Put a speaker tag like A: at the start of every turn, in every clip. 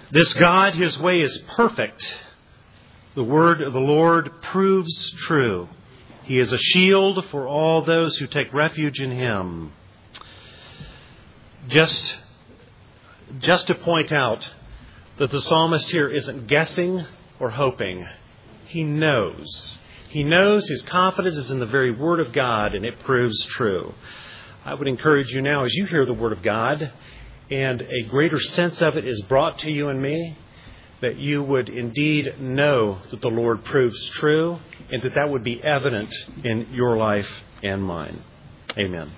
A: This God, His way is perfect. The word of the Lord proves true. He is a shield for all those who take refuge in Him. Just to point out that the psalmist here isn't guessing or hoping. He knows. He knows his confidence is in the very Word of God, and it proves true. I would encourage you now, as you hear the Word of God, and a greater sense of it is brought to you and me, that you would indeed know that the Lord proves true, and that would be evident in your life and mine. Amen.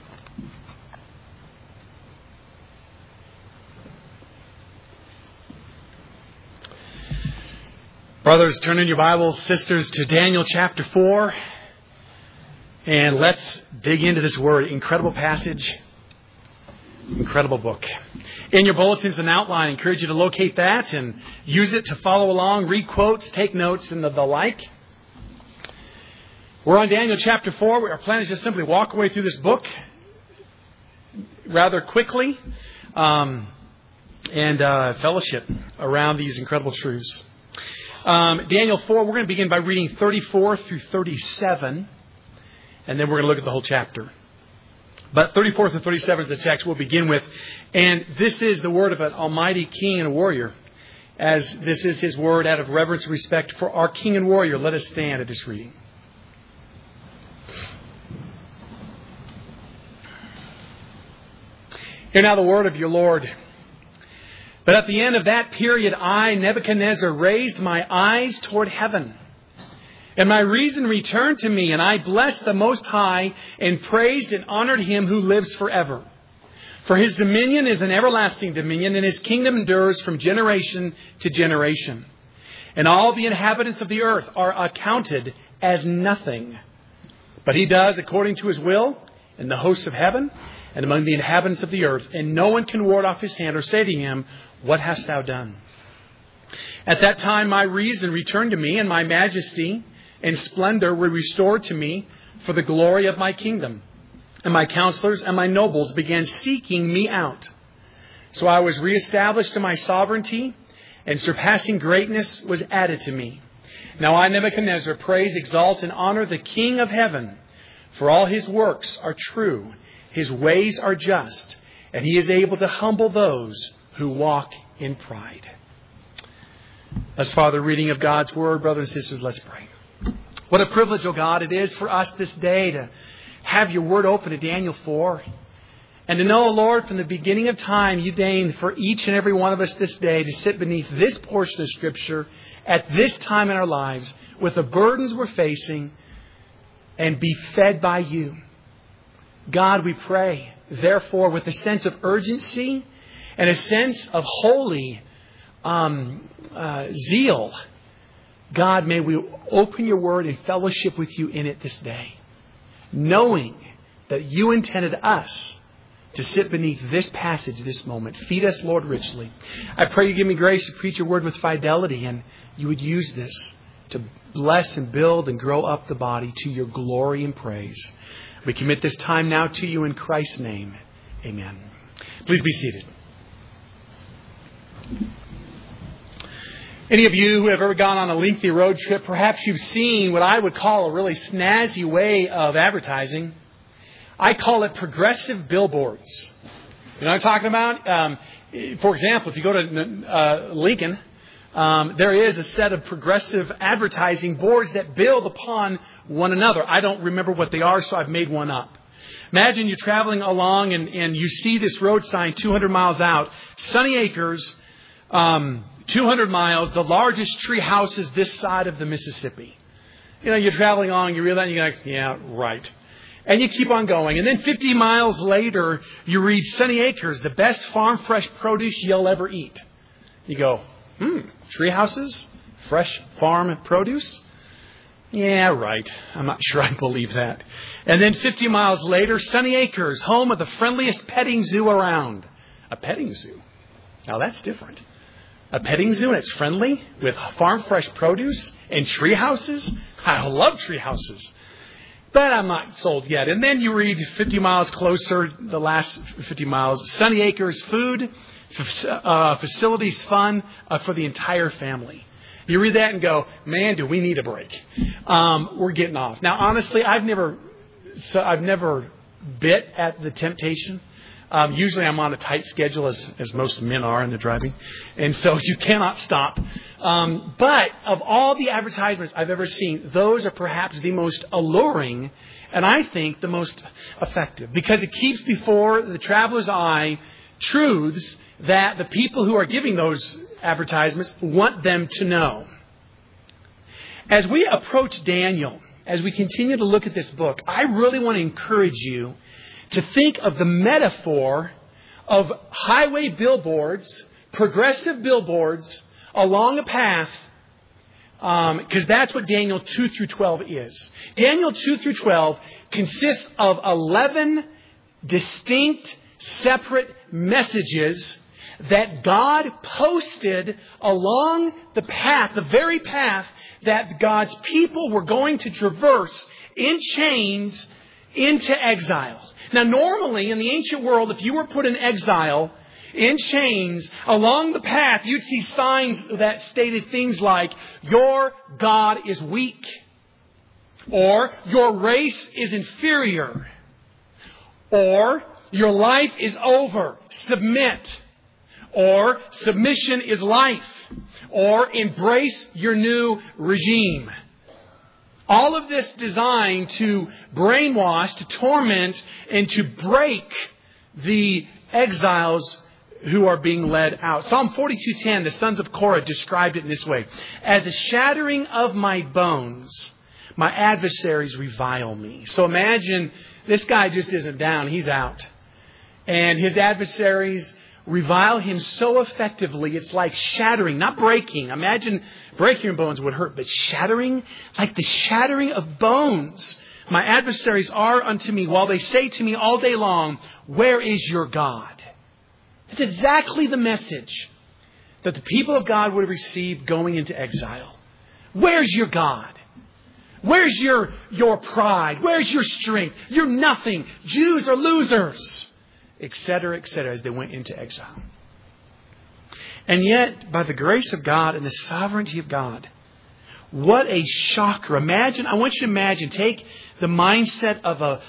A: Brothers, turn in your Bibles, sisters, to Daniel chapter 4. And let's dig into this word. Incredible passage. Incredible book. In your bulletins and outline, I encourage you to locate that and use it to follow along, read quotes, take notes, and the like. We're on Daniel chapter 4. Our plan is just simply walk away through this book rather quickly and fellowship around these incredible truths. Daniel 4, we're going to begin by reading 34 through 37, and then we're going to look at the whole chapter. But 34 through 37 is the text we'll begin with, and this is the word of an almighty king and a warrior. As this is his word, out of reverence and respect for our king and warrior, let us stand at this reading. Hear now the word of your Lord. But at the end of that period, I, Nebuchadnezzar, raised my eyes toward heaven. And my reason returned to me, and I blessed the Most High and praised and honored Him who lives forever. For His dominion is an everlasting dominion, and His kingdom endures from generation to generation. And all the inhabitants of the earth are accounted as nothing. But He does according to His will in the hosts of heaven and among the inhabitants of the earth. And no one can ward off His hand or say to Him, "What hast thou done?" At that time my reason returned to me, and my majesty and splendor were restored to me for the glory of my kingdom. And my counselors and my nobles began seeking me out. So I was reestablished to my sovereignty, and surpassing greatness was added to me. Now I, Nebuchadnezzar, praise, exalt, and honor the King of heaven, for all His works are true, His ways are just, and He is able to humble those who walk in pride. As Father, reading of God's Word, brothers and sisters, let's pray. What a privilege, O God, it is for us this day to have your Word open to Daniel 4. And to know, Lord, from the beginning of time, you deigned for each and every one of us this day to sit beneath this portion of Scripture at this time in our lives with the burdens we're facing and be fed by you. God, we pray, therefore, with a sense of urgency and a sense of holy zeal, God, may we open your word and fellowship with you in it this day, knowing that you intended us to sit beneath this passage this moment. Feed us, Lord, richly. I pray you give me grace to preach your word with fidelity, and you would use this to bless and build and grow up the body to your glory and praise. We commit this time now to you in Christ's name. Amen. Please be seated. Any of you who have ever gone on a lengthy road trip, perhaps you've seen what I would call a really snazzy way of advertising. I call it progressive billboards. You know what I'm talking about? For example, if you go to Lincoln, there is a set of progressive advertising boards that build upon one another. I don't remember what they are, so I've made one up. Imagine you're traveling along and you see this road sign 200 miles out. Sunny Acres, 200 miles, the largest tree houses this side of the Mississippi. You know, you're traveling along, you realize, you're like, yeah, right. And you keep on going. And then 50 miles later, you read Sunny Acres, the best farm fresh produce you'll ever eat. You go, tree houses? Fresh farm produce? Yeah, right. I'm not sure I believe that. And then 50 miles later, Sunny Acres, home of the friendliest petting zoo around. A petting zoo? Now that's different. A petting zoo and it's friendly with farm fresh produce and tree houses? I love tree houses. But I'm not sold yet. And then you read 50 miles closer, the last 50 miles, Sunny Acres food, facilities fund for the entire family. You read that and go, man, do we need a break? We're getting off. Now, honestly, I've never bit at the temptation. Usually I'm on a tight schedule, as most men are in the driving. And so you cannot stop. But of all the advertisements I've ever seen, those are perhaps the most alluring and I think the most effective. Because it keeps before the traveler's eye truths that the people who are giving those advertisements want them to know. As we approach Daniel, as we continue to look at this book, I really want to encourage you to think of the metaphor of highway billboards, progressive billboards along a path, because that's what Daniel 2 through 12 is. Daniel 2 through 12 consists of 11 distinct, separate messages that God posted along the path, the very path that God's people were going to traverse in chains into exile. Now, normally in the ancient world, if you were put in exile in chains along the path, you'd see signs that stated things like, your God is weak, or your race is inferior, or your life is over, submit, or submission is life, or embrace your new regime. All of this designed to brainwash, to torment, and to break the exiles who are being led out. Psalm 42:10, the sons of Korah described it in this way. As a shattering of my bones, my adversaries revile me. So imagine this guy just isn't down, he's out. And his adversaries revile him so effectively, it's like shattering, not breaking. Imagine breaking your bones would hurt, but shattering, like the shattering of bones. My adversaries are unto me, while they say to me all day long, where is your God? It's exactly the message that the people of God would have received going into exile. Where's your God? Where's your pride? Where's your strength? You're nothing. Jews are losers. Etc., as they went into exile. And yet, by the grace of God and the sovereignty of God, what a shocker. I want you to imagine, take the mindset of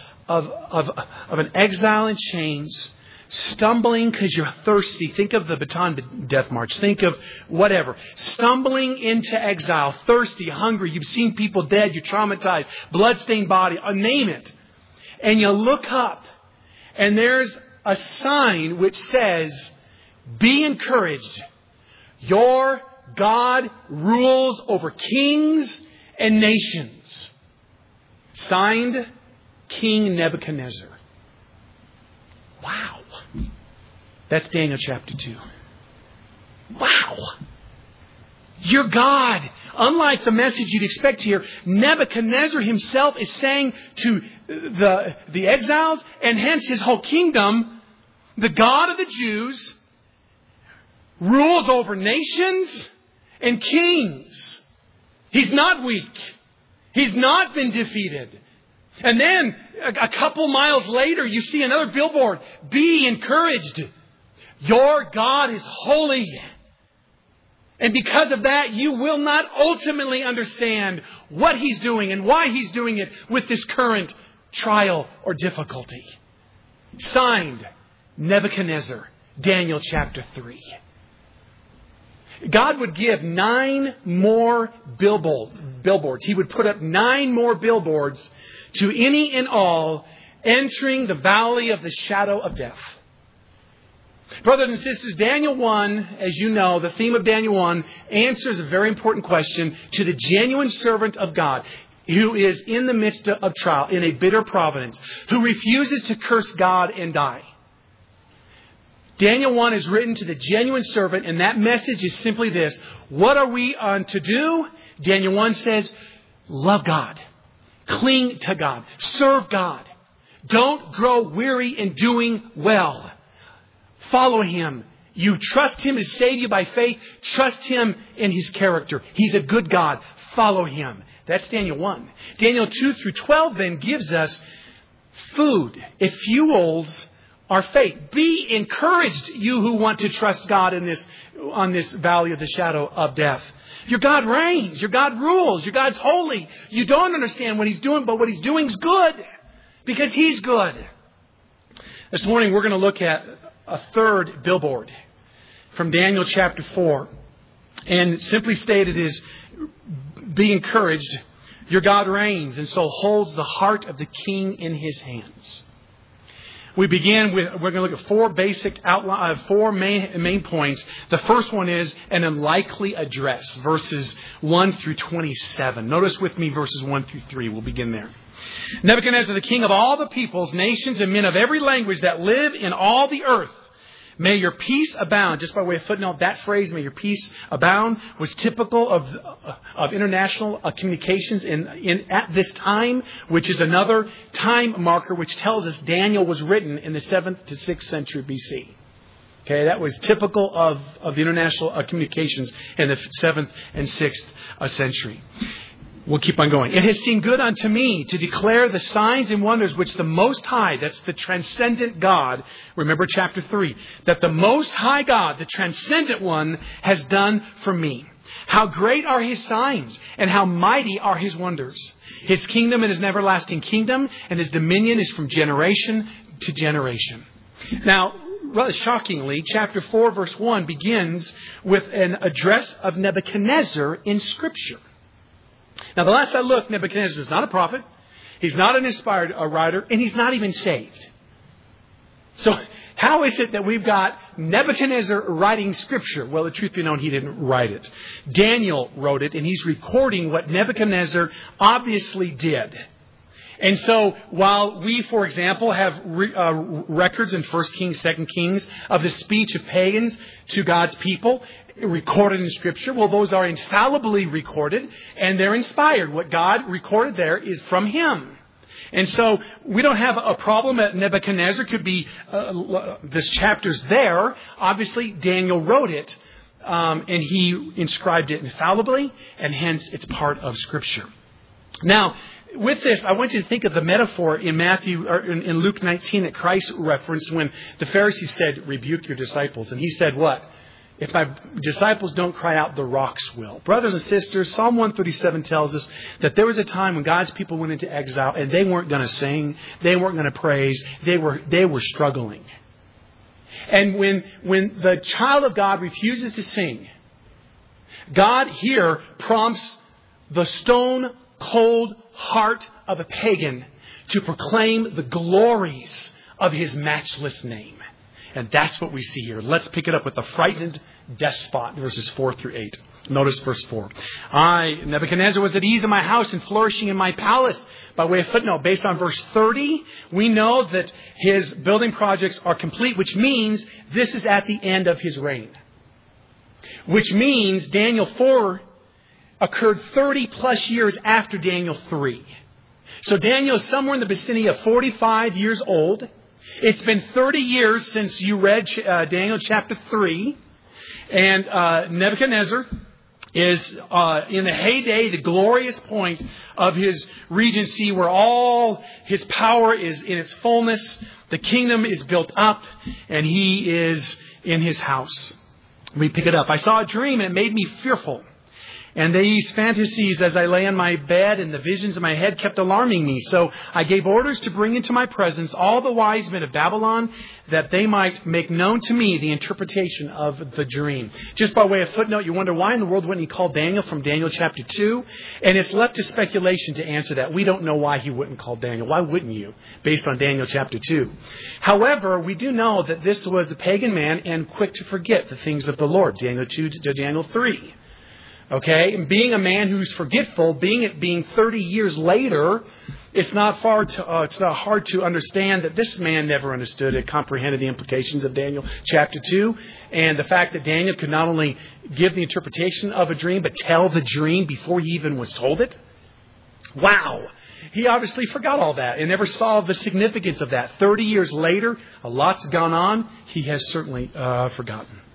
A: an exile in chains, stumbling because you're thirsty. Think of the Bataan Death March. Think of whatever. Stumbling into exile, thirsty, hungry. You've seen people dead. You're traumatized. Bloodstained body. Name it. And you look up and there's a sign which says, be encouraged. Your God rules over kings and nations. Signed, King Nebuchadnezzar. Wow. That's Daniel chapter 2. Wow. Your God, unlike the message you'd expect here, Nebuchadnezzar himself is saying to the exiles, and hence his whole kingdom, the God of the Jews rules over nations and kings. He's not weak. He's not been defeated. And then a couple miles later, you see another billboard. Be encouraged. Your God is holy. And because of that, you will not ultimately understand what He's doing and why He's doing it with this current trial or difficulty. Signed, Nebuchadnezzar, Daniel chapter 3. God would give 9 more billboards. He would put up 9 more billboards to any and all entering the valley of the shadow of death. Brothers and sisters, Daniel 1, as you know, the theme of Daniel 1 answers a very important question to the genuine servant of God who is in the midst of trial, in a bitter providence, who refuses to curse God and die. Daniel 1 is written to the genuine servant, and that message is simply this. What are we to do? Daniel 1 says, love God. Cling to God. Serve God. Don't grow weary in doing well. Follow Him. You trust Him to save you by faith. Trust Him in His character. He's a good God. Follow Him. That's Daniel 1. Daniel 2 through 12 then gives us food. It fuels our faith. Be encouraged, you who want to trust God on this valley of the shadow of death. Your God reigns. Your God rules. Your God's holy. You don't understand what He's doing, but what He's doing is good because He's good. This morning we're going to look at a third billboard from Daniel chapter 4. And simply stated is, be encouraged. Your God reigns and so holds the heart of the king in His hands. We're going to look at four main points. The first one is an unlikely address, verses 1 through 27. Notice with me verses 1 through 3. We'll begin there. Nebuchadnezzar, the king of all the peoples, nations, and men of every language that live in all the earth, may your peace abound. Just by way of footnote, that phrase, may your peace abound, was typical of international communications at this time, which is another time marker which tells us Daniel was written in the 7th to 6th century BC. Okay, that was typical of the international communications in the 7th and 6th century. We'll keep on going. It has seemed good unto me to declare the signs and wonders which the Most High, that's the transcendent God, remember chapter 3, that the Most High God, the transcendent one, has done for me. How great are His signs and how mighty are His wonders. His kingdom is an everlasting kingdom, and His dominion is from generation to generation. Now, rather shockingly, chapter 4 verse 1 begins with an address of Nebuchadnezzar in Scripture. Now, the last I looked, Nebuchadnezzar is not a prophet. He's not an inspired writer. And he's not even saved. So, how is it that we've got Nebuchadnezzar writing Scripture? Well, the truth be known, he didn't write it. Daniel wrote it, and he's recording what Nebuchadnezzar obviously did. And so, while we, for example, have records in 1 Kings, 2 Kings of the speech of pagans to God's people, recorded in Scripture, well, those are infallibly recorded, and they're inspired. What God recorded there is from Him. And so, we don't have a problem that Nebuchadnezzar could be, this chapter's there. Obviously, Daniel wrote it, and he inscribed it infallibly, and hence it's part of Scripture. Now, with this, I want you to think of the metaphor in in Luke 19 that Christ referenced when the Pharisees said, rebuke your disciples. And He said what? If my disciples don't cry out, the rocks will. Brothers and sisters, Psalm 137 tells us that there was a time when God's people went into exile and they weren't going to sing. They weren't going to praise. They were struggling. And when the child of God refuses to sing, God here prompts the stone cold heart of a pagan to proclaim the glories of His matchless name. And that's what we see here. Let's pick it up with the frightened despot, verses 4 through 8. Notice verse 4. I, Nebuchadnezzar, was at ease in my house and flourishing in my palace. By way of footnote, based on verse 30, we know that his building projects are complete, which means this is at the end of his reign. Which means Daniel 4 occurred 30 plus years after Daniel 3. So Daniel is somewhere in the vicinity of 45 years old. It's been 30 years since you read Daniel chapter 3. And Nebuchadnezzar is in the heyday, the glorious point of his regency where all his power is in its fullness. The kingdom is built up and he is in his house. We pick it up. I saw a dream and it made me fearful. And these fantasies as I lay on my bed and the visions in my head kept alarming me. So I gave orders to bring into my presence all the wise men of Babylon that they might make known to me the interpretation of the dream. Just by way of footnote, you wonder why in the world wouldn't he call Daniel from Daniel chapter 2? And it's left to speculation to answer that. We don't know why he wouldn't call Daniel. Why wouldn't you? Based on Daniel chapter 2. However, we do know that this was a pagan man and quick to forget the things of the Lord. Daniel 2 to Daniel 3. Okay, and being a man who's forgetful, being 30 years later, it's not hard to understand that this man never understood and comprehended the implications of Daniel chapter 2, and the fact that Daniel could not only give the interpretation of a dream, but tell the dream before he even was told it. Wow! He obviously forgot all that and never saw the significance of that. 30 years later, a lot's gone on. He has certainly forgotten.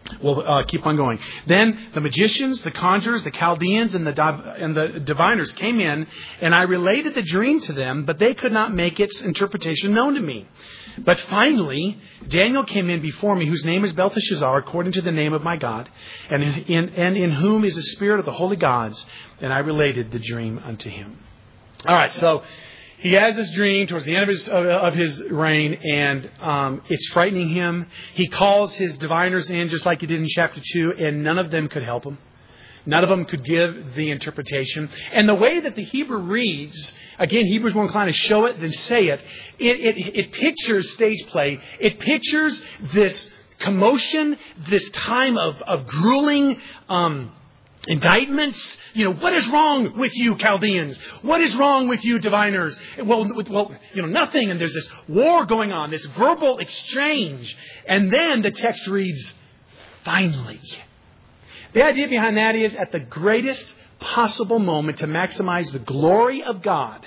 A: We'll keep on going. Then the magicians, the conjurers, the Chaldeans, and the diviners came in, and I related the dream to them, but they could not make its interpretation known to me. But finally, Daniel came in before me, whose name is Belteshazzar, according to the name of my God, and in whom is the spirit of the holy gods, and I related the dream unto him. All right, so he has this dream towards the end of his reign, and it's frightening him. He calls his diviners in, just like he did in chapter 2, and none of them could help him. None of them could give the interpretation. And the way that the Hebrew reads, again, Hebrews more inclined to show it than say it. It pictures stage play. It pictures this commotion, this time of grueling indictments. What is wrong with you, Chaldeans? What is wrong with you, diviners? Well, nothing. And there's this war going on, this verbal exchange. And then the text reads, finally. The idea behind that is, at the greatest possible moment to maximize the glory of God,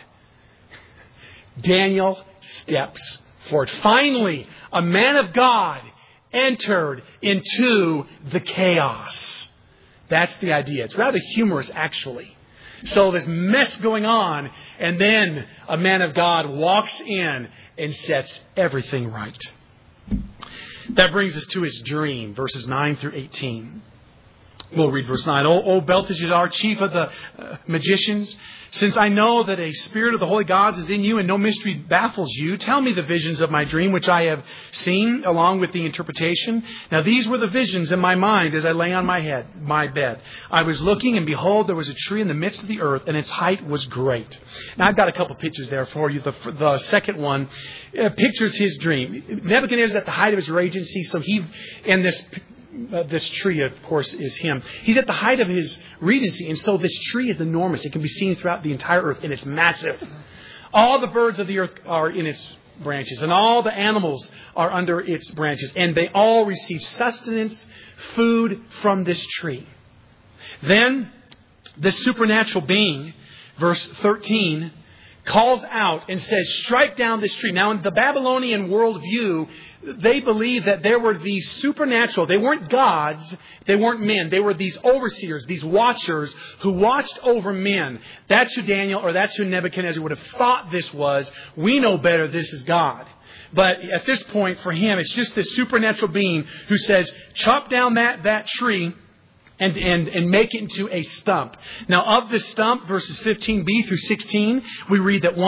A: Daniel steps forward. Finally, a man of God entered into the chaos. That's the idea. It's rather humorous, actually. So there's mess going on, and then a man of God walks in and sets everything right. That brings us to his dream, verses 9 through 18. We'll read verse 9. O Belteshazzar, chief of the magicians, since I know that a spirit of the holy gods is in you and no mystery baffles you, tell me the visions of my dream which I have seen along with the interpretation. Now these were the visions in my mind as I lay on my bed. I was looking, and behold, there was a tree in the midst of the earth, and its height was great. Now I've got a couple pictures there for you. The second one pictures his dream. Nebuchadnezzar is at the height of his regency, so this tree, of course, is him. He's at the height of his regency, and so this tree is enormous. It can be seen throughout the entire earth, and it's massive. All the birds of the earth are in its branches, and all the animals are under its branches, and they all receive sustenance, food from this tree. Then, this supernatural being, verse 13, calls out and says, strike down this tree. Now, in the Babylonian worldview, they believed that there were these supernatural, they weren't gods, they weren't men. They were these overseers, these watchers who watched over men. That's who Daniel, or that's who Nebuchadnezzar would have thought this was. We know better, this is God. But at this point, for him, it's just this supernatural being who says, chop down that tree and make it into a stump. Now, of this stump, verses 15b through 16, we read that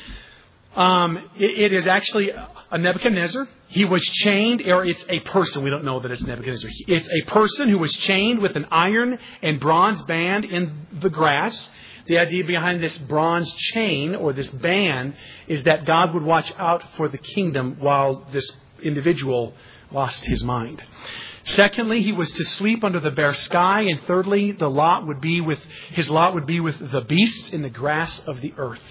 A: it is actually a Nebuchadnezzar. He was chained, or it's a person. We don't know that it's Nebuchadnezzar. It's a person who was chained with an iron and bronze band in the grass. The idea behind this bronze chain, or this band, is that God would watch out for the kingdom while this individual lost his mind. Secondly, he was to sleep under the bare sky. And thirdly, his lot would be with the beasts in the grass of the earth.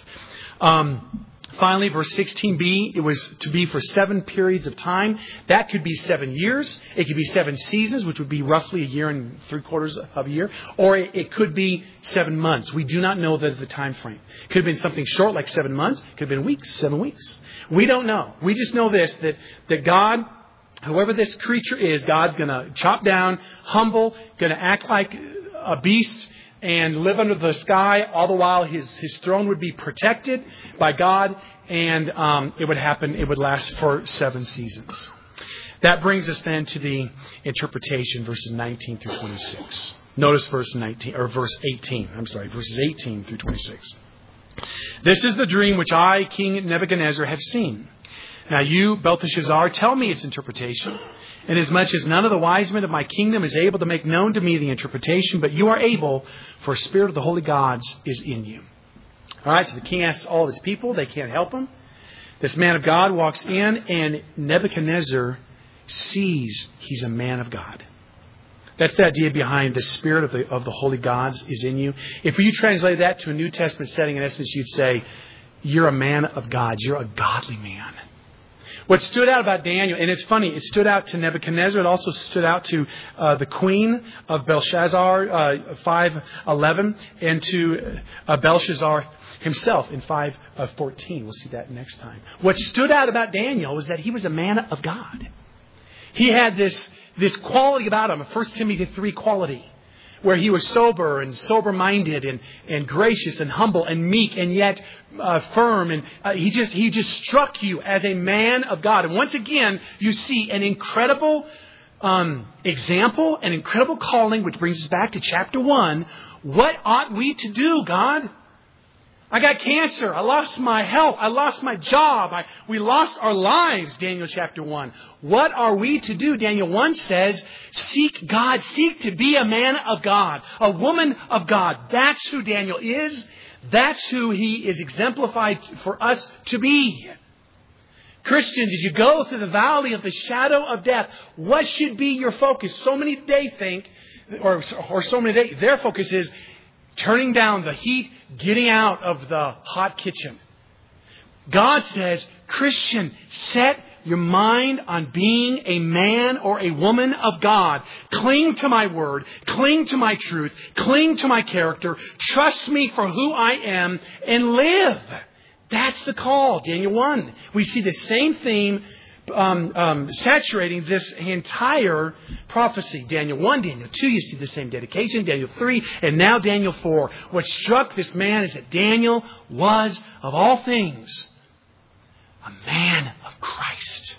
A: Finally, verse 16b, it was to be for 7 periods of time. That could be 7 years. It could be 7 seasons, which would be roughly 1 year and 3/4 of a year. Or it could be 7 months. We do not know the time frame. It could have been something short like 7 months. It could have been weeks, 7 weeks. We don't know. We just know this, that God, whoever this creature is, God's going to chop down, humble, going to act like a beast, and live under the sky. All the while his throne would be protected by God, and it would last for 7 seasons. That brings us then to the interpretation, verses 19 through 26. Notice verse 18. Verses 18 through 26. This is the dream which I, King Nebuchadnezzar, have seen. Now you, Belteshazzar, tell me its interpretation, inasmuch as none of the wise men of my kingdom is able to make known to me the interpretation, but you are able, for a spirit of the holy gods is in you. All right, so the king asks all his people. They can't help him. This man of God walks in, and Nebuchadnezzar sees he's a man of God. That's the idea behind the spirit of the holy gods is in you. If you translate that to a New Testament setting, in essence, you'd say, you're a man of God. You're a godly man. What stood out about Daniel, and it's funny, it stood out to Nebuchadnezzar. It also stood out to the queen of Belshazzar, 5:11, and to Belshazzar himself in 5:14. We'll see that next time. What stood out about Daniel was that he was a man of God. He had this this quality about him, a 1 Timothy 3 quality, where he was sober and sober-minded and gracious and humble and meek and yet firm. And he just struck you as a man of God. And once again, you see an incredible example, an incredible calling, which brings us back to chapter 1. What ought we to do, God? I got cancer. I lost my health. I lost my job. We lost our lives, Daniel chapter 1. What are we to do? Daniel 1 says, seek God. Seek to be a man of God, a woman of God. That's who Daniel is. That's who he is exemplified for us to be. Christians, as you go through the valley of the shadow of death, what should be your focus? So many today think, or so many today, their focus is turning down the heat, getting out of the hot kitchen. God says, Christian, set your mind on being a man or a woman of God. Cling to my word. Cling to my truth. Cling to my character. Trust me for who I am and live. That's the call. Daniel 1. We see the same theme saturating this entire prophecy. Daniel 1, Daniel 2, you see the same dedication. Daniel 3, and now Daniel 4. What struck this man is that Daniel was, of all things, a man of Christ.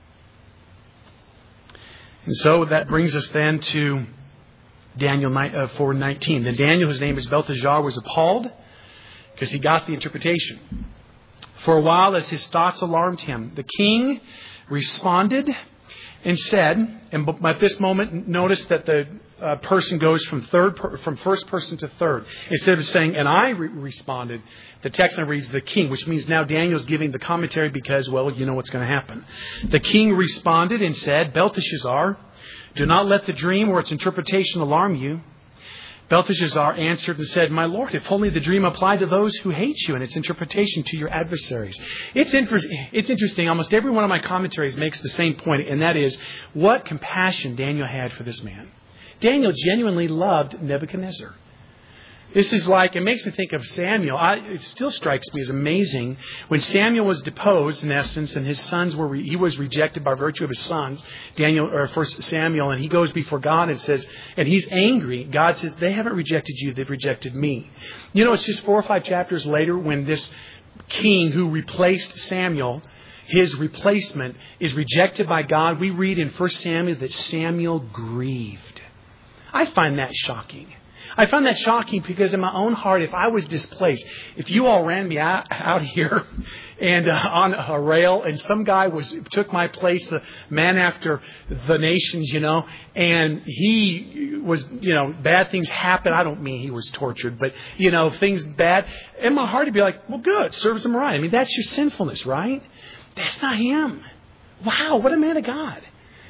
A: And so that brings us then to Daniel 4:19. Then Daniel, whose name is Belteshazzar, was appalled because he got the interpretation. For a while, as his thoughts alarmed him, the king responded and said, and at this moment, notice that the person goes from first person to third. Instead of saying, and I responded, the text now reads the king, which means now Daniel's giving the commentary because, well, you know what's going to happen. The king responded and said, Belteshazzar, do not let the dream or its interpretation alarm you. Belteshazzar answered and said, my Lord, if only the dream applied to those who hate you and its interpretation to your adversaries. It's interesting. Almost every one of my commentaries makes the same point, and that is what compassion Daniel had for this man. Daniel genuinely loved Nebuchadnezzar. This is like, it makes me think of Samuel. It still strikes me as amazing when Samuel was deposed, in essence, and his sons he was rejected by virtue of his sons, First Samuel, and he goes before God and says, and he's angry. God says, they haven't rejected you, they've rejected me. You know, it's just 4 or 5 chapters later when this king who replaced Samuel, his replacement, is rejected by God. We read in 1 Samuel that Samuel grieved. I find that shocking. I find that shocking because in my own heart, if I was displaced, if you all ran me out here and on a rail and some guy took my place, the man after the nations, and he was, bad things happened. I don't mean he was tortured, but, things bad. In my heart, it'd be like, well, good, serves him right. I mean, that's your sinfulness, right? That's not him. Wow, what a man of God.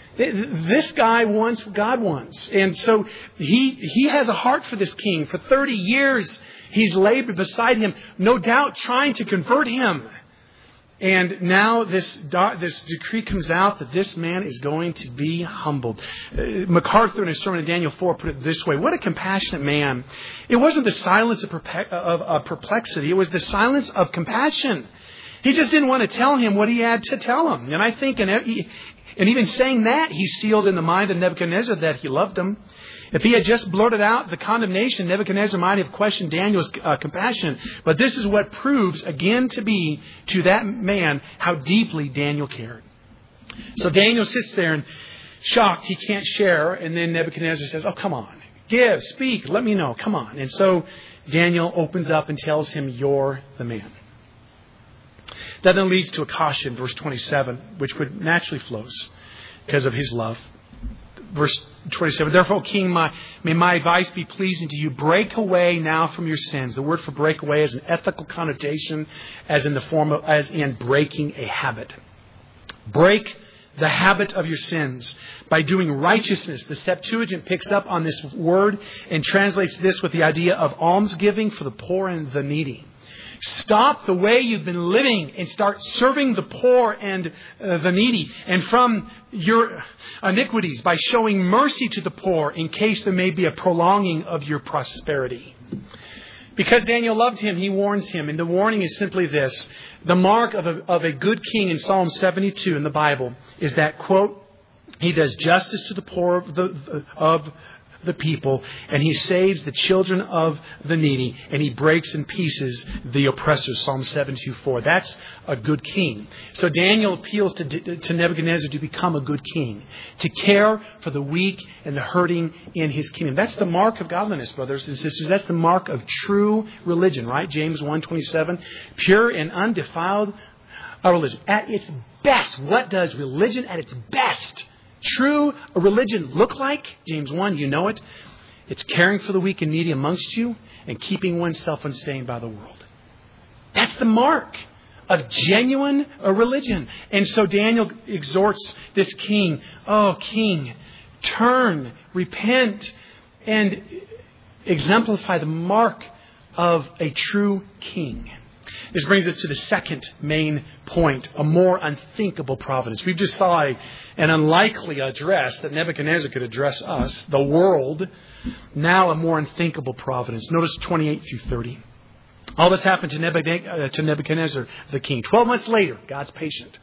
A: This guy wants what God wants. And so he has a heart for this king. For 30 years, he's labored beside him, no doubt trying to convert him. And now this decree comes out that this man is going to be humbled. MacArthur, in his sermon in Daniel 4, put it this way. What a compassionate man. It wasn't the silence of perplexity. It was the silence of compassion. He just didn't want to tell him what he had to tell him. And I think and even saying that, he sealed in the mind of Nebuchadnezzar that he loved him. If he had just blurted out the condemnation, Nebuchadnezzar might have questioned Daniel's compassion. But this is what proves again to be to that man how deeply Daniel cared. So Daniel sits there and shocked he can't share. And then Nebuchadnezzar says, oh, come on. Give, speak, let me know. Come on. And so Daniel opens up and tells him, you're the man. That then leads to a caution, verse 27, which would naturally flows because of his love. Verse 27, therefore, King, may my advice be pleasing to you. Break away now from your sins. The word for break away has an ethical connotation as in breaking a habit. Break the habit of your sins by doing righteousness. The Septuagint picks up on this word and translates this with the idea of almsgiving for the poor and the needy. Stop the way you've been living and start serving the poor and the needy. And from your iniquities by showing mercy to the poor in case there may be a prolonging of your prosperity. Because Daniel loved him, he warns him. And the warning is simply this. The mark of a good king in Psalm 72 in the Bible is that, quote, He does justice to the poor of the people, and he saves the children of the needy, and he breaks in pieces the oppressors. Psalm 72:4. That's a good king. So Daniel appeals to Nebuchadnezzar to become a good king, to care for the weak and the hurting in his kingdom. That's the mark of godliness, brothers and sisters. That's the mark of true religion, right? James 1:27. Pure and undefiled religion. At its best, what does religion at its best, true religion, look like? James 1, you know it. It's caring for the weak and needy amongst you and keeping oneself unstained by the world. That's the mark of genuine religion. And so Daniel exhorts this king, oh, king, turn, repent, and exemplify the mark of a true king. This brings us to the second main point, a more unthinkable providence. We just saw an unlikely address that Nebuchadnezzar could address us, the world. Now a more unthinkable providence. Notice 28 through 30. All this happened to Nebuchadnezzar the king. 12 months later, God's patient.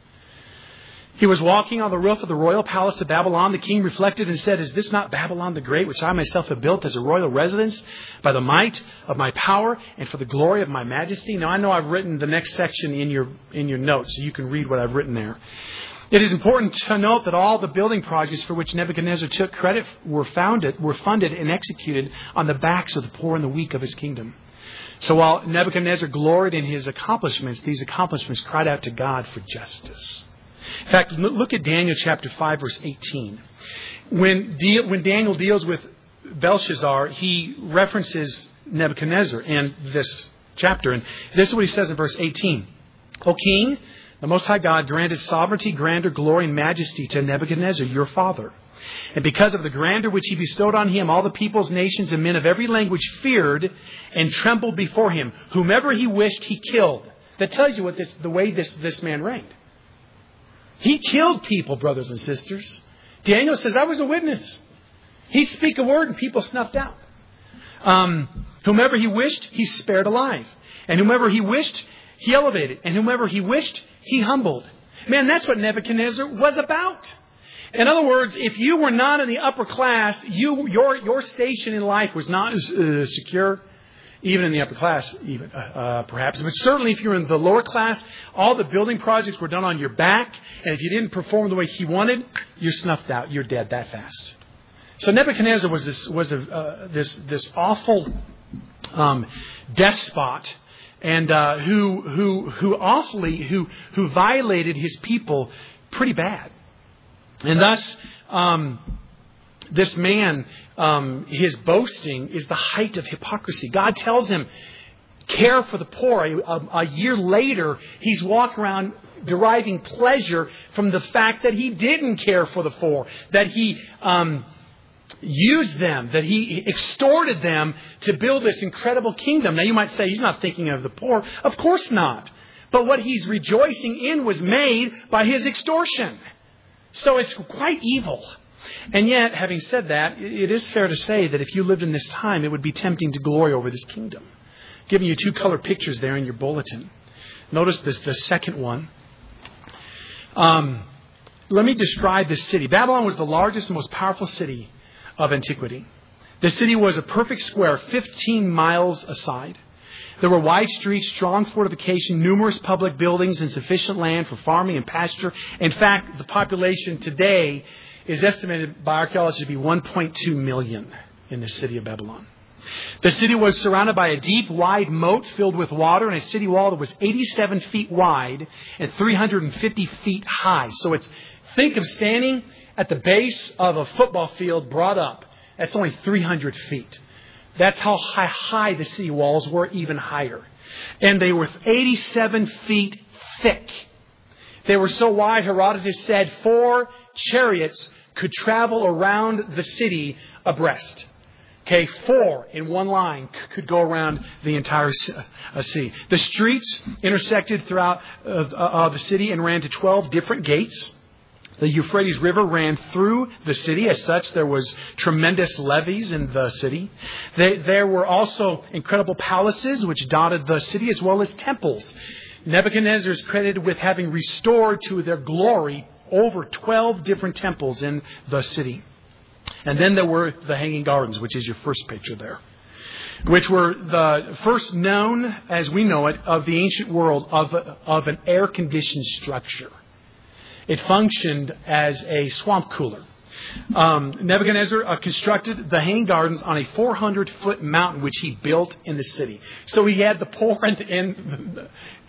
A: He was walking on the roof of the royal palace of Babylon. The king reflected and said, "Is this not Babylon the Great, which I myself have built as a royal residence by the might of my power and for the glory of my majesty?" Now, I know I've written the next section in your notes, so you can read what I've written there. It is important to note that all the building projects for which Nebuchadnezzar took credit were funded and executed on the backs of the poor and the weak of his kingdom. So while Nebuchadnezzar gloried in his accomplishments, these accomplishments cried out to God for justice. In fact, look at Daniel chapter 5, verse 18. When Daniel deals with Belshazzar, he references Nebuchadnezzar in this chapter. And this is what he says in verse 18. "O king, the Most High God granted sovereignty, grandeur, glory, and majesty to Nebuchadnezzar, your father. And because of the grandeur which he bestowed on him, all the peoples, nations, and men of every language feared and trembled before him. Whomever he wished, he killed." That tells you the way this man reigned. He killed people, brothers and sisters. Daniel says, I was a witness. He'd speak a word and people snuffed out. Whomever he wished, he spared alive. And whomever he wished, he elevated. And whomever he wished, he humbled. Man, that's what Nebuchadnezzar was about. In other words, if you were not in the upper class, your station in life was not as secure. Even in the upper class, perhaps. But certainly if you're in the lower class, all the building projects were done on your back. And if you didn't perform the way he wanted, you're snuffed out. You're dead that fast. So Nebuchadnezzar was this awful despot, and who violated his people pretty bad. And thus, this man, his boasting is the height of hypocrisy. God tells him, care for the poor. A year later, he's walking around deriving pleasure from the fact that he didn't care for the poor, that he used them, that he extorted them to build this incredible kingdom. Now you might say he's not thinking of the poor. Of course not. But what he's rejoicing in was made by his extortion. So it's quite evil. And yet, having said that, it is fair to say that if you lived in this time, it would be tempting to glory over this kingdom. I'm giving you two color pictures there in your bulletin. Notice the second one. Let me describe this city. Babylon was the largest and most powerful city of antiquity. The city was a perfect square, 15 miles aside. There were wide streets, strong fortification, numerous public buildings, and sufficient land for farming and pasture. In fact, the population today is estimated by archaeologists to be 1.2 million in the city of Babylon. The city was surrounded by a deep, wide moat filled with water and a city wall that was 87 feet wide and 350 feet high. So think of standing at the base of a football field brought up. That's only 300 feet. That's how high the city walls were, even higher. And they were 87 feet thick. They were so wide, Herodotus said, 4 chariots could travel around the city abreast. Okay, 4 in one line could go around the entire city. The streets intersected throughout the city and ran to 12 different gates. The Euphrates River ran through the city. As such, there was tremendous levees in the city. There were also incredible palaces which dotted the city, as well as temples. Nebuchadnezzar is credited with having restored to their glory over 12 different temples in the city. And then there were the Hanging Gardens, which is your first picture there, which were the first known, as we know it, of the ancient world of an air-conditioned structure. It functioned as a swamp cooler. Nebuchadnezzar constructed the Hanging Gardens on a 400-foot mountain, which he built in the city. So he had the pour and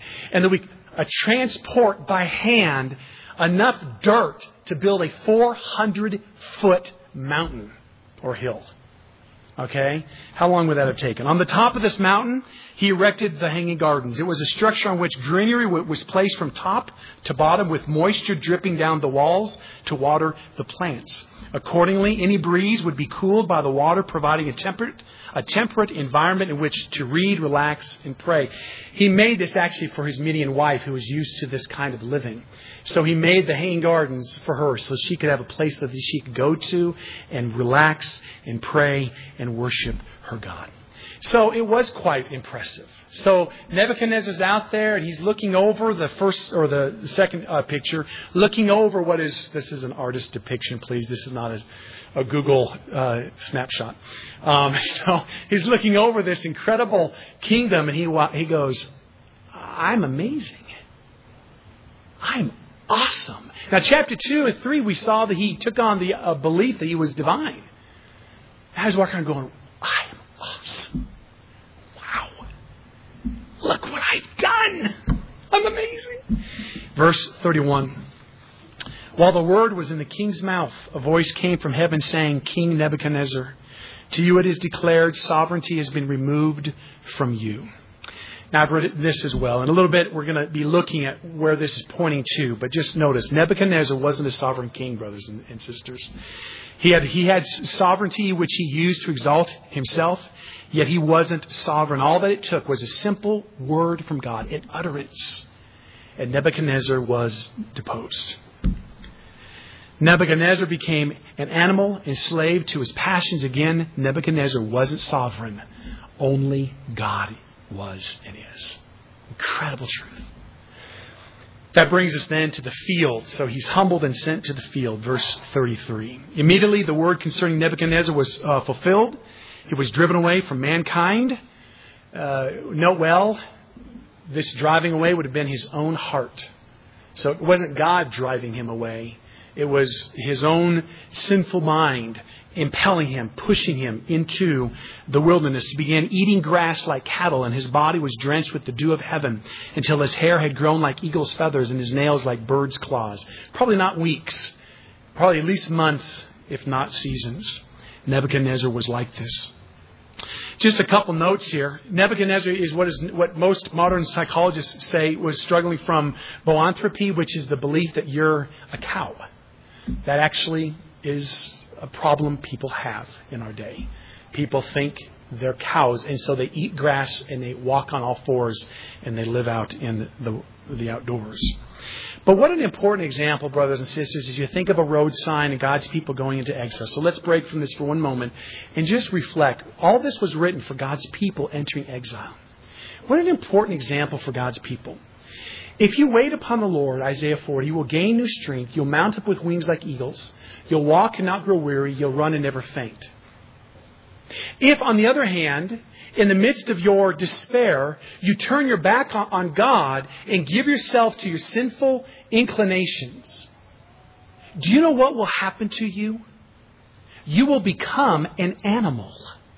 A: transport by hand enough dirt to build a 400-foot mountain or hill. Okay? How long would that have taken? On the top of this mountain, he erected the Hanging Gardens. It was a structure on which greenery was placed from top to bottom with moisture dripping down the walls to water the plants. Accordingly, any breeze would be cooled by the water, providing a temperate environment in which to read, relax, and pray. He made this actually for his Median wife, who was used to this kind of living. So he made the Hanging Gardens for her so she could have a place that she could go to and relax and pray and worship her God. So it was quite impressive. So Nebuchadnezzar's out there and he's looking over the first or the second picture, looking over this is an artist depiction, please. This is not a Google snapshot. So he's looking over this incredible kingdom and he goes, I'm amazing. I'm awesome. Now, chapter 2 and 3, we saw that he took on the belief that he was divine. I was walking around going, I am awesome. Wow. Look what I've done. I'm amazing. Verse 31. While the word was in the king's mouth, a voice came from heaven saying, King Nebuchadnezzar, to you it is declared, sovereignty has been removed from you. Now, I've read this as well. In a little bit, we're going to be looking at where this is pointing to. But just notice, Nebuchadnezzar wasn't a sovereign king, brothers and sisters. He had sovereignty which he used to exalt himself, yet he wasn't sovereign. All that it took was a simple word from God, an utterance. And Nebuchadnezzar was deposed. Nebuchadnezzar became an animal, enslaved to his passions again. Nebuchadnezzar wasn't sovereign. Only God was and is. Incredible truth. That brings us then to the field. So he's humbled and sent to the field. Verse 33. Immediately the word concerning Nebuchadnezzar was fulfilled. He was driven away from mankind. Note well, this driving away would have been his own heart. So it wasn't God driving him away. It was his own sinful mind impelling him, pushing him into the wilderness to begin eating grass like cattle, and his body was drenched with the dew of heaven until his hair had grown like eagle's feathers and his nails like bird's claws. Probably not weeks, probably at least months, if not seasons. Nebuchadnezzar was like this. Just a couple notes here. Nebuchadnezzar is what most modern psychologists say was struggling from boanthropy, which is the belief that you're a cow. That actually is a problem people have in our day. People think they're cows, and so they eat grass and they walk on all fours and they live out in the outdoors. But what an important example, brothers and sisters, is you think of a road sign and God's people going into exile. So let's break from this for one moment and just reflect. All this was written for God's people entering exile. What an important example for God's people. If you wait upon the Lord, Isaiah 40, you will gain new strength. You'll mount up with wings like eagles. You'll walk and not grow weary. You'll run and never faint. If, on the other hand, in the midst of your despair, you turn your back on God and give yourself to your sinful inclinations, do you know what will happen to you? You will become an animal.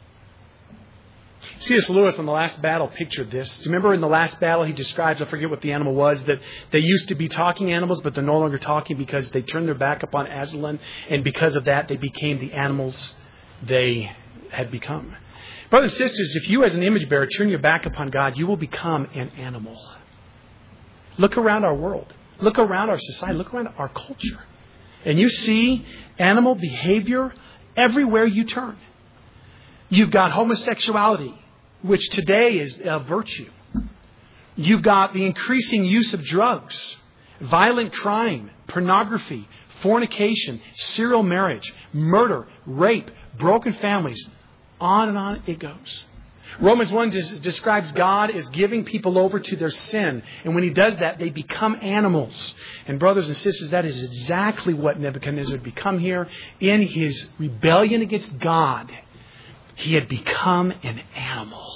A: C.S. Lewis on The Last Battle pictured this. Do you remember in The Last Battle he describes, I forget what the animal was, that they used to be talking animals, but they're no longer talking because they turned their back upon Aslan, and because of that they became the animals they had become. Brothers and sisters, if you as an image bearer turn your back upon God, you will become an animal. Look around our world. Look around our society. Look around our culture. And you see animal behavior everywhere you turn. You've got homosexuality, which today is a virtue. You've got the increasing use of drugs, violent crime, pornography, fornication, serial marriage, murder, rape, broken families. On and on it goes. Romans 1 describes God as giving people over to their sin. And when He does that, they become animals. And brothers and sisters, that is exactly what Nebuchadnezzar had become here. In his rebellion against God, he had become an animal.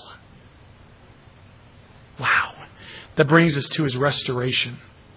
A: Wow. That brings us to his restoration.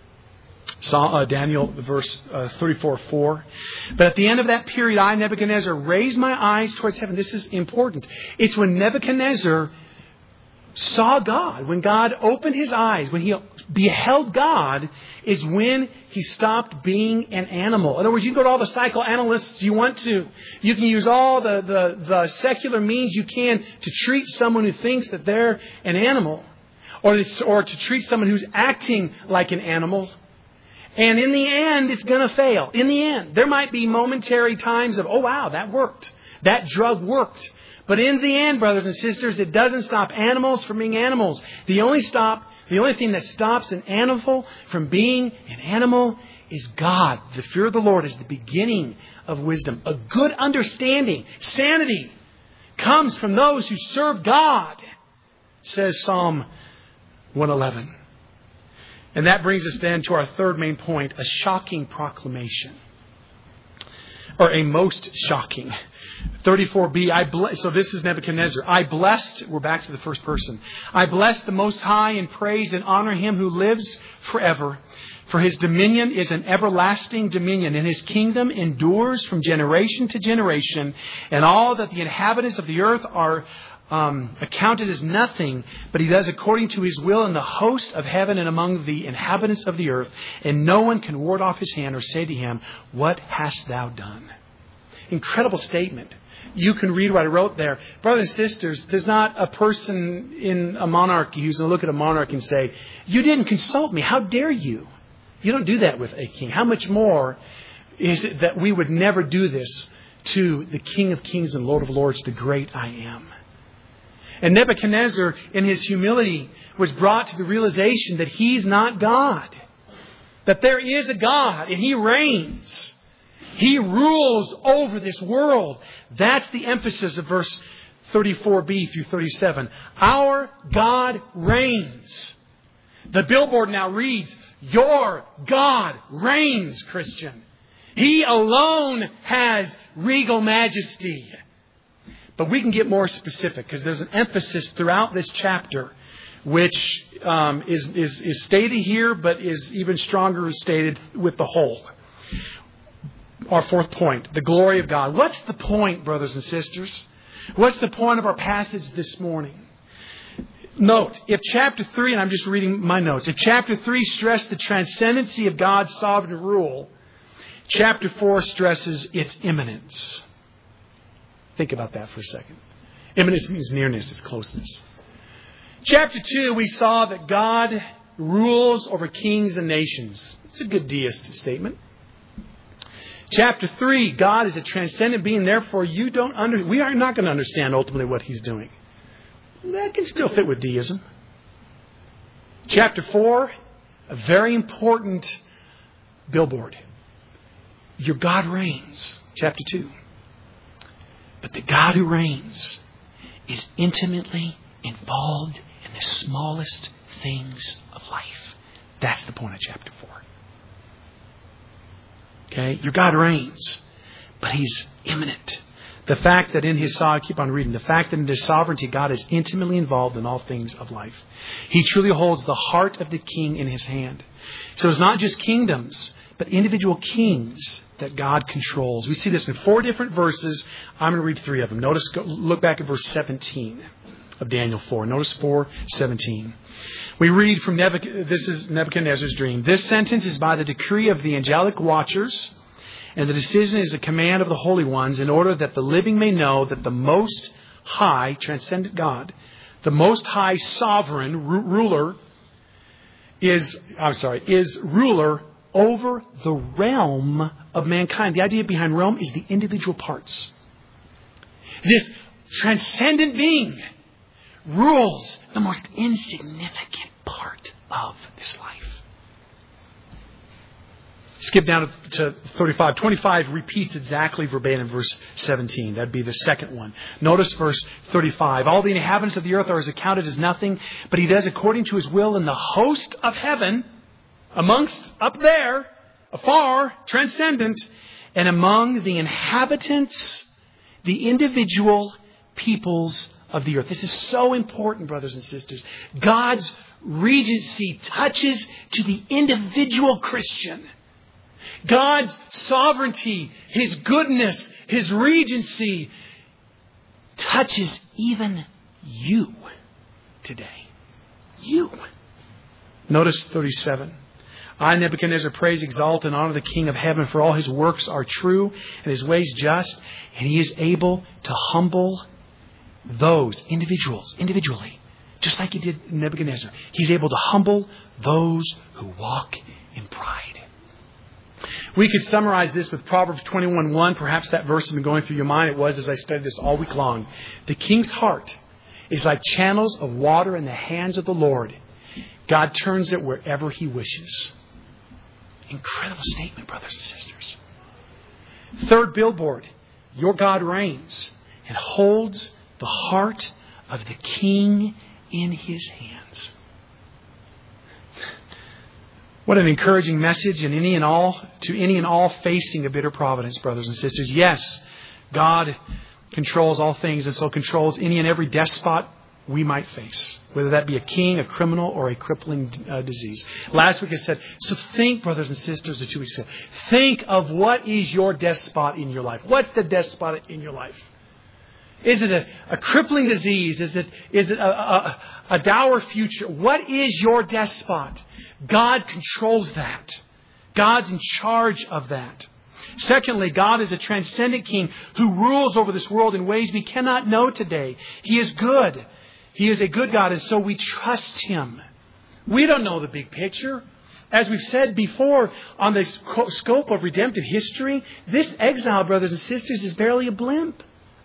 A: Daniel, verse 34:4. But at the end of that period, I, Nebuchadnezzar, raised my eyes towards heaven. This is important. It's when Nebuchadnezzar saw God, when God opened his eyes, when he beheld God, is when he stopped being an animal. In other words, you can go to all the psychoanalysts you want to. You can use all the secular means you can to treat someone who thinks that they're an animal, or to treat someone who's acting like an animal. And in the end, it's going to fail. In the end, there might be momentary times of, oh wow, that worked. That drug worked. But in the end, brothers and sisters, it doesn't stop animals from being animals. The only thing that stops an animal from being an animal is God. The fear of the Lord is the beginning of wisdom. A good understanding, sanity, comes from those who serve God, says Psalm 111. And that brings us then to our third main point, a shocking proclamation. Or a most shocking. 34b, so this is Nebuchadnezzar. I blessed, we're back to the first person. I bless the Most High and praise and honor Him who lives forever. For His dominion is an everlasting dominion, and His kingdom endures from generation to generation. And all that the inhabitants of the earth are accounted as nothing, but He does according to His will in the host of heaven and among the inhabitants of the earth. And no one can ward off His hand or say to Him, what hast thou done? Incredible statement. You can read what I wrote there. Brothers and sisters, there's not a person in a monarchy who's going to look at a monarch and say, you didn't consult me. How dare you? You don't do that with a king. How much more is it that we would never do this to the King of Kings and Lord of Lords, the great I am? And Nebuchadnezzar, in his humility, was brought to the realization that he's not God. That there is a God and He reigns. He rules over this world. That's the emphasis of verse 34b through 37. Our God reigns. The billboard now reads, your God reigns, Christian. He alone has regal majesty. But we can get more specific because there's an emphasis throughout this chapter which is stated here but is even stronger stated with the whole. Our fourth point, the glory of God. What's the point, brothers and sisters? What's the point of our passage this morning? Note, if chapter 3, and I'm just reading my notes, if chapter 3 stressed the transcendency of God's sovereign rule, chapter 4 stresses its imminence. Think about that for a second. Imminence means nearness, it's closeness. Chapter 2, we saw that God rules over kings and nations. It's a good deist statement. Chapter 3, God is a transcendent being, therefore we are not going to understand ultimately what He's doing. That can still fit with deism. Chapter 4, a very important billboard. Your God reigns. Chapter 2. But the God who reigns is intimately involved in the smallest things of life. That's the point of chapter 4. Okay? Your God reigns, but He's immanent. The fact that in His sovereignty, keep on reading, the fact that in His sovereignty, God is intimately involved in all things of life. He truly holds the heart of the king in His hand. So it's not just kingdoms, but individual kings that God controls. We see this in 4 different verses. I'm going to read 3 of them. Look back at verse 17 of Daniel 4. Notice 4:17. We read from this is Nebuchadnezzar's dream. This sentence is by the decree of the angelic watchers, and the decision is a command of the holy ones, in order that the living may know that the Most High, transcendent God, the Most High sovereign ruler, is ruler over the realm of mankind. The idea behind realm is the individual parts. This transcendent being rules the most insignificant part of this life. Skip down to 35. 25 repeats exactly verbatim verse 17. That'd be the second one. Notice verse 35. All the inhabitants of the earth are accounted as nothing, but He does according to His will in the host of heaven, amongst, up there, afar, transcendent, and among the inhabitants, the individual peoples of the earth. This is so important, brothers and sisters. God's regency touches to the individual Christian. God's sovereignty, His goodness, His regency touches even you today. You. Notice 37. I, Nebuchadnezzar, praise, exalt, and honor the King of heaven, for all His works are true and His ways just, and He is able to humble those individually, just like He did Nebuchadnezzar. He's able to humble those who walk in pride. We could summarize this with Proverbs 21:1. Perhaps that verse has been going through your mind. It was as I studied this all week long. The king's heart is like channels of water in the hands of the Lord. God turns it wherever He wishes. Incredible statement, brothers and sisters. Third billboard. Your God reigns and holds the heart of the king in His hands. What an encouraging message to any and all facing a bitter providence, brothers and sisters. Yes, God controls all things and so controls any and every despot we might face, whether that be a king, a criminal, or a crippling disease. Last week I said, so think, brothers and sisters, or 2 weeks ago, think of what is your despot in your life. What's the despot in your life? Is it a crippling disease? Is it a dour future? What is your despot? God controls that. God's in charge of that. Secondly, God is a transcendent king who rules over this world in ways we cannot know today. He is good. He is a good God, and so we trust Him. We don't know the big picture. As we've said before on the scope of redemptive history, this exile, brothers and sisters, is barely a blip.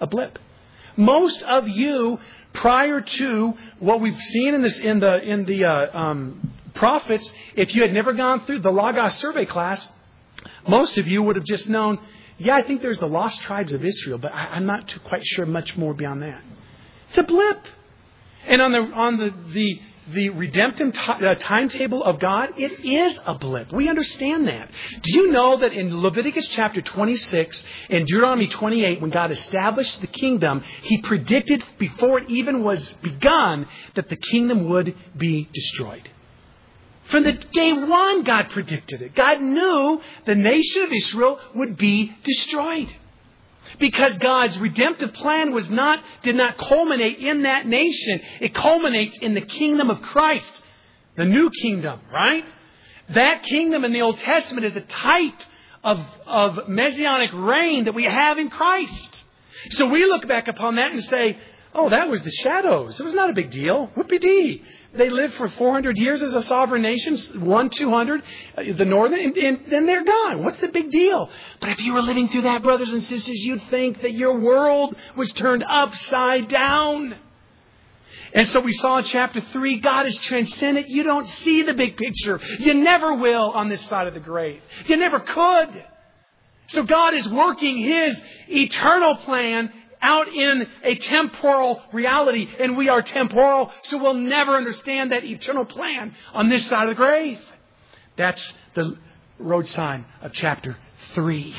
A: Most of you, prior to what we've seen in the prophets, if you had never gone through the Logos survey class, most of you would have just known, yeah, I think there's the lost tribes of Israel, but I'm not quite sure much more beyond that. It's a blip. And on the redemptive timetable of God, it is a blip. We understand that. Do you know that in Leviticus chapter 26 and Deuteronomy 28, when God established the kingdom, He predicted before it even was begun that the kingdom would be destroyed. From the day one, God predicted it. God knew the nation of Israel would be destroyed. Because God's redemptive plan did not culminate in that nation. It culminates in the kingdom of Christ. The new kingdom, right? That kingdom in the Old Testament is a type of messianic reign that we have in Christ. So we look back upon that and say, oh, that was the shadows. It was not a big deal. Whoopie-dee. They lived for 400 years as a sovereign nation, 200, the northern, and then they're gone. What's the big deal? But if you were living through that, brothers and sisters, you'd think that your world was turned upside down. And so we saw in chapter 3, God is transcendent. You don't see the big picture. You never will on this side of the grave. You never could. So God is working His eternal plan out in a temporal reality, and we are temporal, so we'll never understand that eternal plan on this side of the grave. That's the road sign of chapter 3.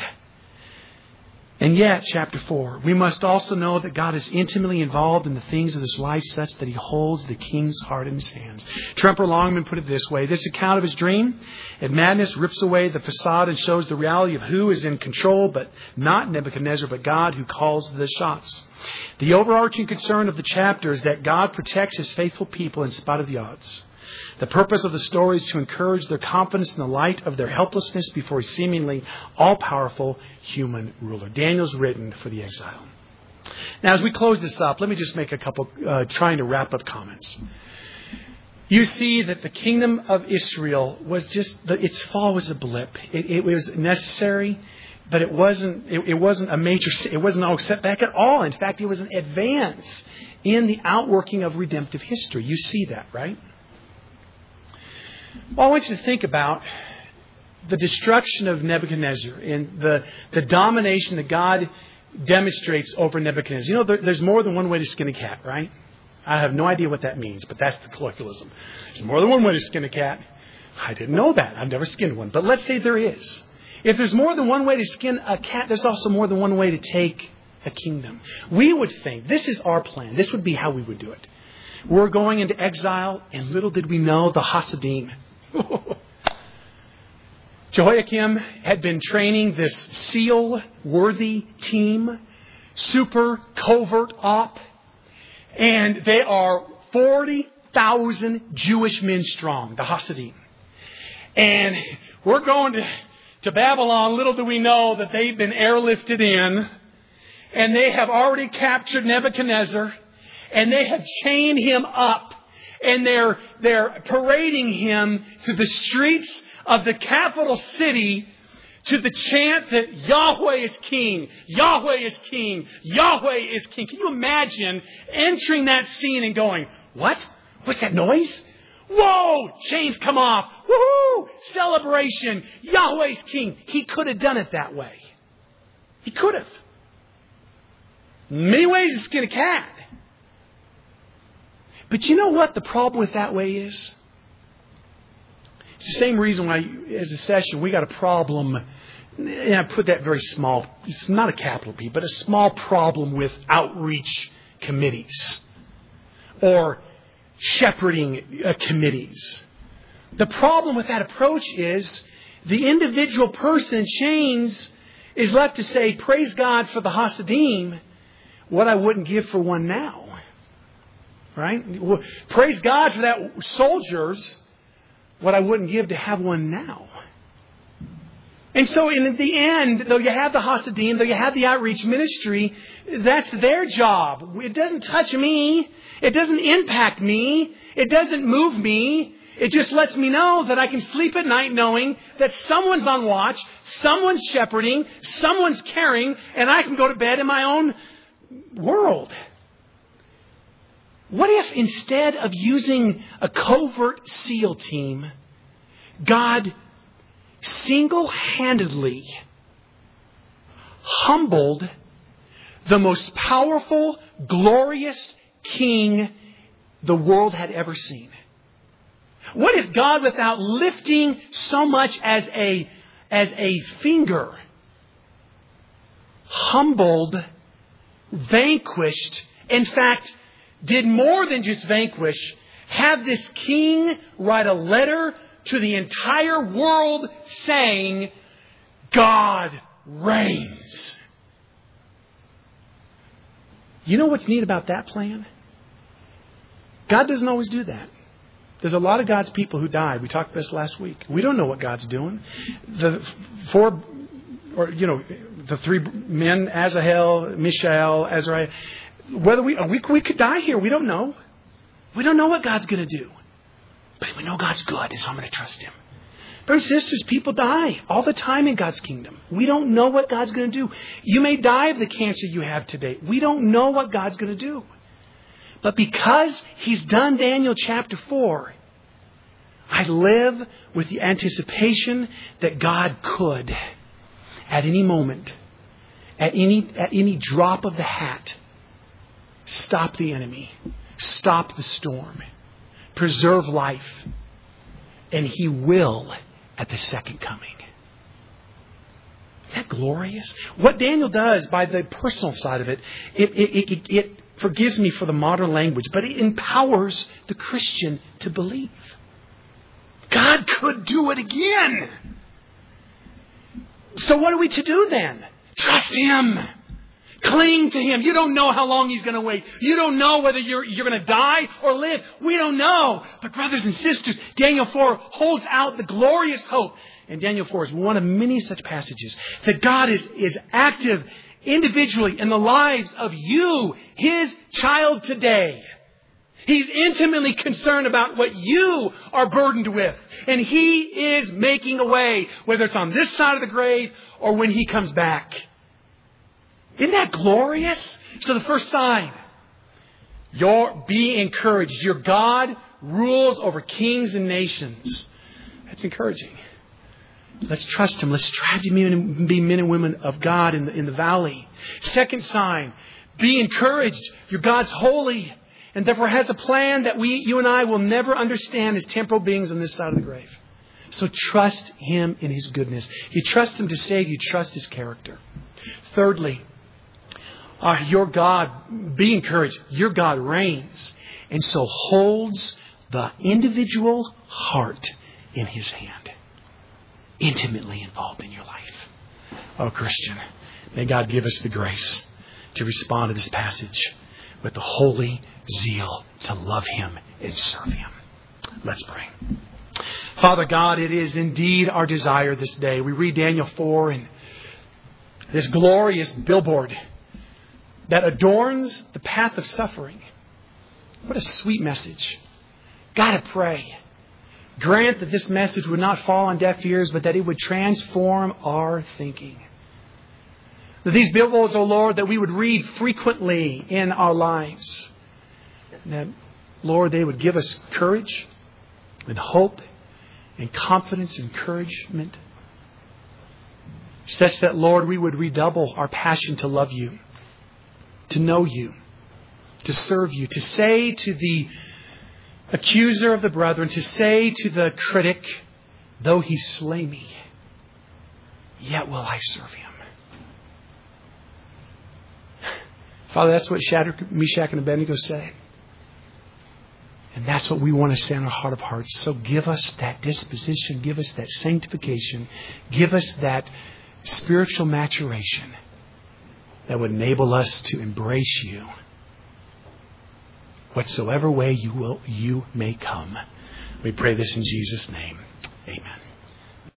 A: And yet, chapter 4, we must also know that God is intimately involved in the things of this life such that He holds the king's heart in His hands. Tremper Longman put it this way: this account of his dream and madness rips away the facade and shows the reality of who is in control, but not Nebuchadnezzar, but God who calls the shots. The overarching concern of the chapter is that God protects His faithful people in spite of the odds. The purpose of the story is to encourage their confidence in the light of their helplessness before a seemingly all-powerful human ruler. Daniel's written for the exile. Now, as we close this up, let me just make a couple trying to wrap up comments. You see that the kingdom of Israel was its fall was a blip. It was necessary, but it wasn't a major. It wasn't a setback at all. In fact, it was an advance in the outworking of redemptive history. You see that, right? Well, I want you to think about the destruction of Nebuchadnezzar and the domination that God demonstrates over Nebuchadnezzar. You know, there's more than one way to skin a cat, right? I have no idea what that means, but that's the colloquialism. There's more than one way to skin a cat. I didn't know that. I've never skinned one. But let's say there is. If there's more than one way to skin a cat, there's also more than one way to take a kingdom. We would think, this is our plan. This would be how we would do it. We're going into exile, and little did we know the Hasidim. Jehoiakim had been training this SEAL-worthy team, super covert op, and they are 40,000 Jewish men strong, the Hasidim. And we're going to Babylon. Little do we know that they've been airlifted in, and they have already captured Nebuchadnezzar, and they have chained him up, and they're parading him to the streets of the capital city to the chant that Yahweh is King, Yahweh is King, Yahweh is King. Can you imagine entering that scene and going, what? What's that noise? Whoa! Chains come off. Woohoo! Celebration. Yahweh's King. He could have done it that way. He could have. Many ways to skin a cat. But you know what the problem with that way is? It's the same reason why, as a session, we got a problem, and I put that very small, it's not a capital P, but a small problem with outreach committees or shepherding committees. The problem with that approach is the individual person in chains is left to say, praise God for the Hasidim, what I wouldn't give for one now. Right? Praise God for that soldiers, what I wouldn't give to have one now. And so in the end, though you have the Hasidim, though you have the outreach ministry, that's their job. It doesn't touch me. It doesn't impact me. It doesn't move me. It just lets me know that I can sleep at night knowing that someone's on watch, someone's shepherding, someone's caring, and I can go to bed in my own world. What if instead of using a covert SEAL team, God single-handedly humbled the most powerful, glorious king the world had ever seen? What if God, without lifting so much as a finger, humbled, vanquished, in fact, did more than just vanquish, have this king write a letter to the entire world saying, God reigns. You know what's neat about that plan? God doesn't always do that. There's a lot of God's people who died. We talked about this last week. We don't know what God's doing. The three men, Asahel, Mishael, Azariah, whether we could die here, we don't know. We don't know what God's going to do. But we know God's good, and so I'm going to trust Him. Brothers and sisters, people die all the time in God's kingdom. We don't know what God's going to do. You may die of the cancer you have today. We don't know what God's going to do. But because He's done Daniel chapter 4, I live with the anticipation that God could, at any moment, at any drop of the hat, stop the enemy, stop the storm, preserve life, and He will at the second coming. Isn't that glorious? What Daniel does by the personal side of it, it forgives me for the modern language, but it empowers the Christian to believe. God could do it again. So what are we to do then? Trust Him. Cling to Him. You don't know how long He's going to wait. You don't know whether you're going to die or live. We don't know. But brothers and sisters, Daniel 4 holds out the glorious hope. And Daniel 4 is one of many such passages that God is active individually in the lives of you, His child today. He's intimately concerned about what you are burdened with. And He is making a way, whether it's on this side of the grave or when He comes back. Isn't that glorious? So the first sign, be encouraged. Your God rules over kings and nations. That's encouraging. Let's trust Him. Let's strive to be men and women of God in the valley. Second sign, be encouraged. Your God's holy and therefore has a plan that you and I will never understand as temporal beings on this side of the grave. So trust Him in His goodness. You trust Him to save. You trust His character. Thirdly, your God, be encouraged. Your God reigns and so holds the individual heart in His hand. Intimately involved in your life. Oh, Christian, may God give us the grace to respond to this passage with the holy zeal to love Him and serve Him. Let's pray. Father God, it is indeed our desire this day. We read Daniel 4 and this glorious billboard that adorns the path of suffering. What a sweet message. God, I pray, grant that this message would not fall on deaf ears, but that it would transform our thinking. That these billboards, O Lord, that we would read frequently in our lives. And that, Lord, they would give us courage and hope and confidence and encouragement. Such that, Lord, we would redouble our passion to love You, to know You, to serve You, to say to the accuser of the brethren, to say to the critic, though he slay me, yet will I serve Him. Father, that's what Shadrach, Meshach, and Abednego say. And that's what we want to say in our heart of hearts. So give us that disposition. Give us that sanctification. Give us that spiritual maturation that would enable us to embrace You. Whatsoever way you may come. We pray this in Jesus' name. Amen.